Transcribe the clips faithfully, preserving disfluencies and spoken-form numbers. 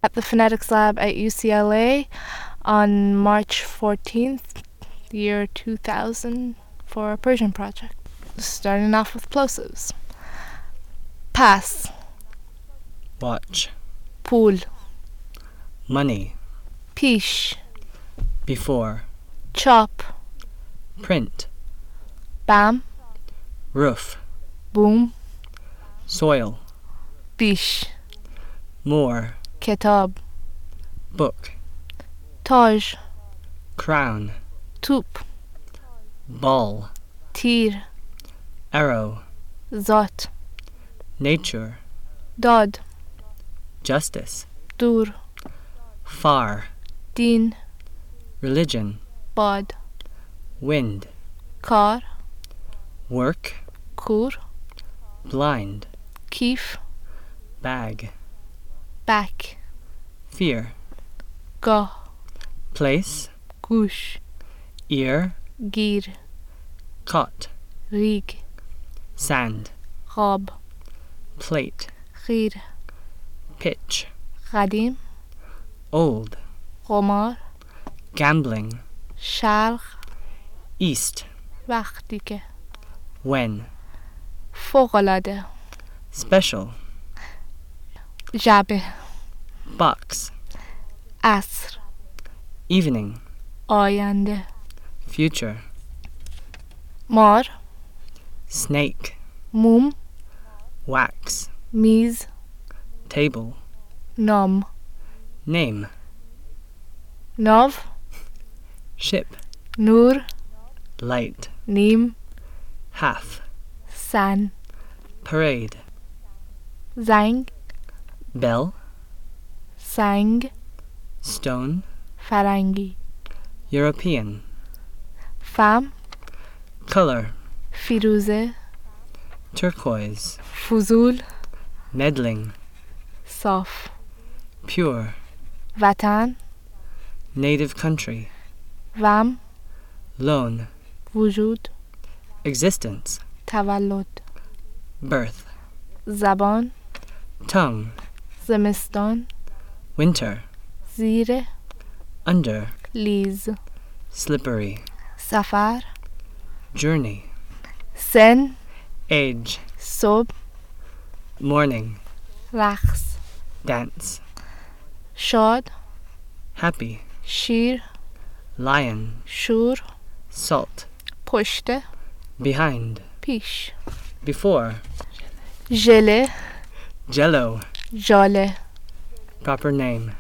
at the Phonetics Lab at U C L A on March fourteenth, year two thousand, for a Persian project. Starting off with plosives. Pass. Watch. Pool. Money. Pish. Before. Chop. Print. Bam. Roof. Boom. Soil. Bish. More. Kitab. Book. Taj. Crown. Toop. Ball. Tir. Arrow. Zot. Nature. Dod. Justice. Dur. Far. Din. Religion. Bad. Wind. Kar. Work. Kur. Blind. Kif. Bag. Back. Fear. Gah. Place. Gush. Ear. Gir. Cot. Rig. Sand. Rab. Plate. Khir. Pitch. Qadim. Old. Qomar. Gambling. Sharq. East. وقتی که. When. فوق‌العاده. Special. جبه. Box. عصر. Evening. آینده. Future. مار. Snake. موم. Wax. میز. Table. نام. Name. ناو. Ship. نور. Light. نیم. Half. سن. Parade. زنگ. Bell. سنگ. Stone. فرنگی. European. فم. Color. فیروزه. Turquoise. فضول. Meddling. صاف. Pure. وطن. Native country. وم. Lone. وجود. Existence. تولد. Birth. زبان. Tongue. زمستان. Winter. زیر. Under. لیز. Slippery. سفر. Journey. سن. Age. صبح. Morning. رقص. Dance. شاد. Happy. شیر. Lion. شور. Salt. پشت. Behind. پیش. Before. ژله. Jello. ژاله. Proper name.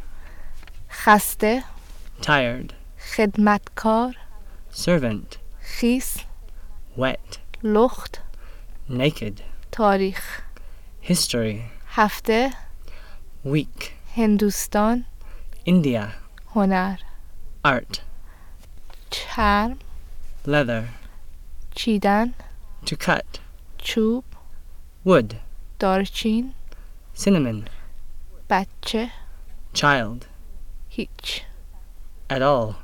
خسته. Tired. خدمتکار. Servant. خیس. Wet. لخت. Naked. تاریخ. History. هفته. Week. هندوستان. India. هنر. Art. چرم. Leather. چیدن. To cut. چوب. Wood. دارچین. Cinnamon. بچه. Child. هیچ. At all.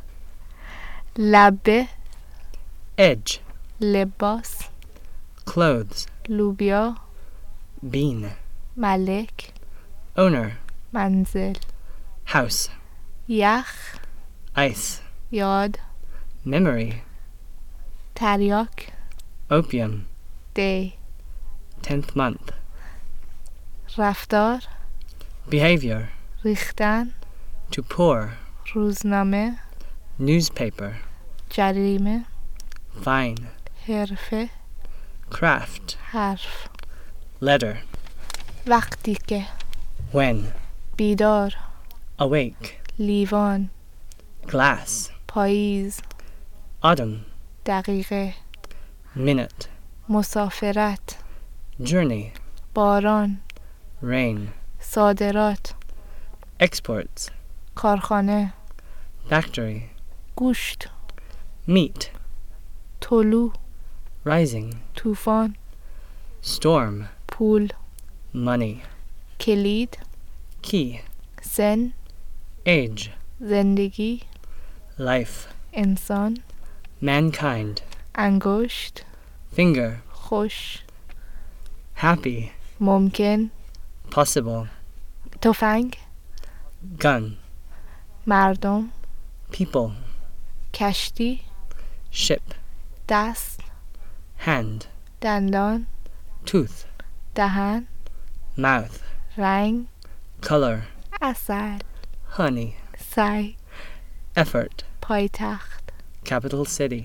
لبه. Edge. لباس. Clothes. لوبیا. Bean. ملک. Owner. منزل. House. یخ. Ice. یاد. Memory. تریاک. Opium. دی. Tenth month. رفتار. Behavior. ریختن. To pour. روزنامه. Newspaper. جریمه. Fine. حرفه. Craft. حرف. Letter. وقتی که. When. بیدار. Awake. لیوان. Glass. پاییز. Autumn. دقیقه. Minute. مسافرت. Journey. باران. Rain. صادرات. Exports. کارخانه. Factory. گوشت. Meat. طلوع. Rising. طوفان. Storm. پول. Money. کلید. Key. سن. Age. زندگی. Life. انسان. Mankind. انگشت. Finger. خوش. Happy. ممکن. Possible. تفنگ. gun, مردم، people, کشتی، ship, دست، hand, دندان، tooth, دهن، mouth, رنگ، color, عسل، honey, سعی، effort, پایتخت، capital city,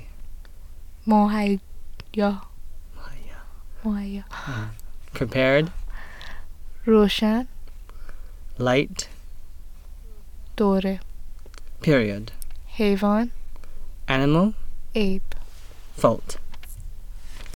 مهیا، مهیا، prepared, روشن، light, دوره، period, حیوان، animal, عیب. fault.